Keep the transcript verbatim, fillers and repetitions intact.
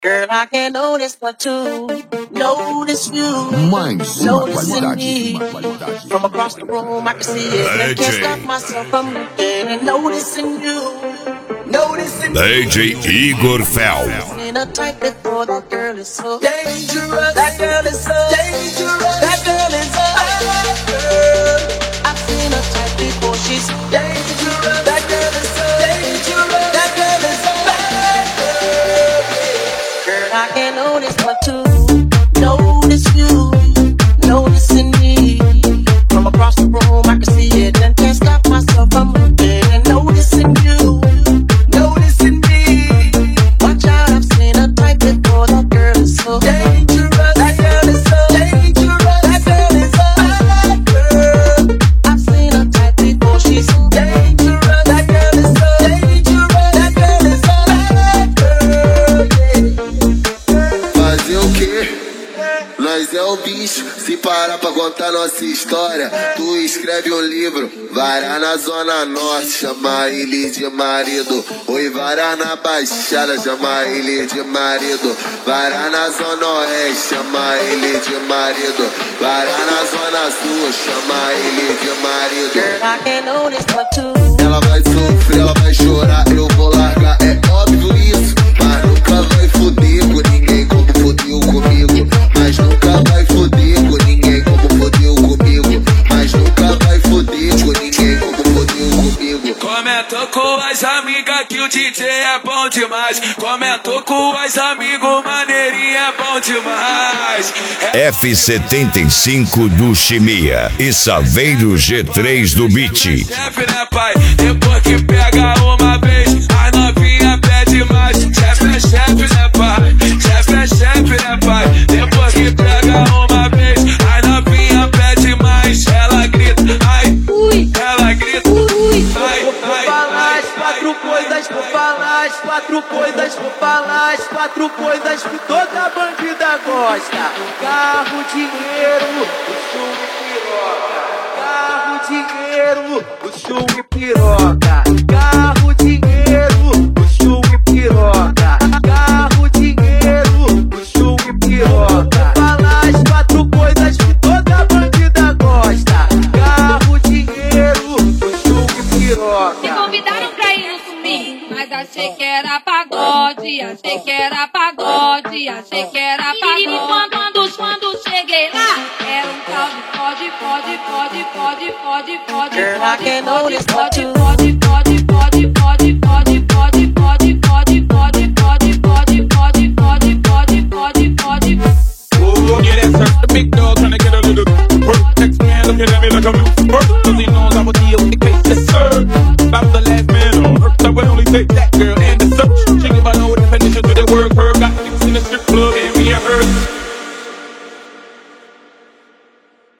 Girl, I can't notice but to notice you. Mais uma qualidade, uma qualidade. From across the room, I can see it. I can't stop myself from looking and noticing you. Noticing D J Igor Fel. In a type before that girl is so dangerous. That girl is so dangerous. That girl is so dangerous. I've seen a type before, she's so dangerous. That girl is so dangerous. That girl is so dangerous. Girl, I can't notice but to notice you, noticing me. From across the room, I can see it and can't stop myself from looking and noticing you. So dangerous, that girl is so dangerous, that girl is so bad girl. I've seen her type before, she's so dangerous, that girl is so dangerous, that girl is so bad girl, yeah. Fazer o quê? Nós é o bicho, se parar pra contar nossa história, tu escreve um livro, varar na zona norte, chama ele de marido. Oi, varar na baixada, chama ele de marido. Varar na zona oeste, chama ele de marido. Varar na zona sul, chama ele de marido. Girl, I can't notice but to. Ela vai sofrer, ela vai chorar, eu vou largar, é óbvio isso. Mas nunca vai foder com ninguém como fodeu comigo. Mas nunca vai foder com ninguém como fodeu comigo. Mas nunca vai foder com ninguém como fodeu comigo. Comentou com as amigas que o D J é bom demais. Comentou com as amigos, maneirinha é bom demais. F setenta e cinco do Chimia e Saveiro G três do Beat. Chefe, né, pai? Depois que pega uma vez, a novinha pede mais. Chefe é chefe, né, pai? Chefe é chefe, né, pai? Depois que pega uma vez, a novinha pede mais. Ela grita, ai, ui. Ela grita, ui. Ai, vou falar as quatro coisas, vou falar as quatro coisas, vou falar as quatro coisas que toda bandida gosta. Carro, dinheiro, luxo e piroca. Carro, dinheiro, luxo e piroca. Carro, dinheiro, luxo e piroca. Carro, dinheiro, luxo e piroca. Vou falar as quatro coisas que toda bandida gosta. Carro, dinheiro, luxo e piroca. Me convidaram pra ir no domingo, mas achei que era pagode, achei que era pagode, achei que era pagode. E quando, quando cheguei lá, era um tal de pode, pode, pode, pode, pode, pode, Girl, I can't notice but to. pode, pode, pode, pode, pode, pode, pode, pode, pode, pode, pode, pode, pode, pode, pode, pode. oh, yeah, that's her, the big dog trying to get a little work. Next man looking at me like I'm a work. Cause he knows I will deal with the case, yes sir. I'm the last man on earth, I will only take that girl and the search. She give a no definition to the word, her got things in the strip club.